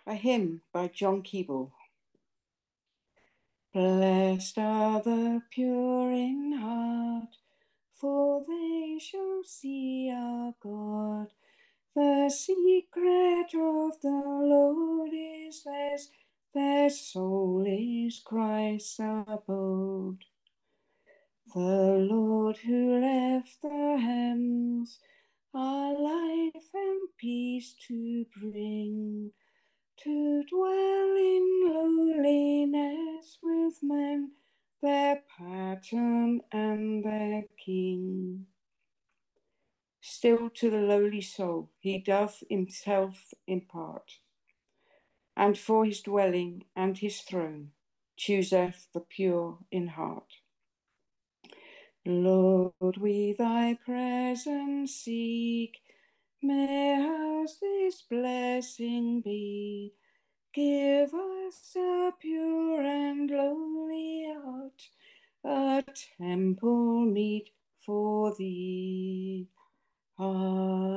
A hymn by John Keble. Blessed are the pure in heart, for they shall see our God. The secret of the Lord is theirs, their soul is Christ's abode. The Lord who left the heavens, our life and peace to bring, to dwell in lowliness with men, their pattern and their king. Still to the lowly soul he doth himself impart, and for his dwelling and his throne chooseth the pure in heart. Lord, we thy presence seek, may ours this blessing be. Give us a pure and lowly heart, a temple meet for thee. Amen.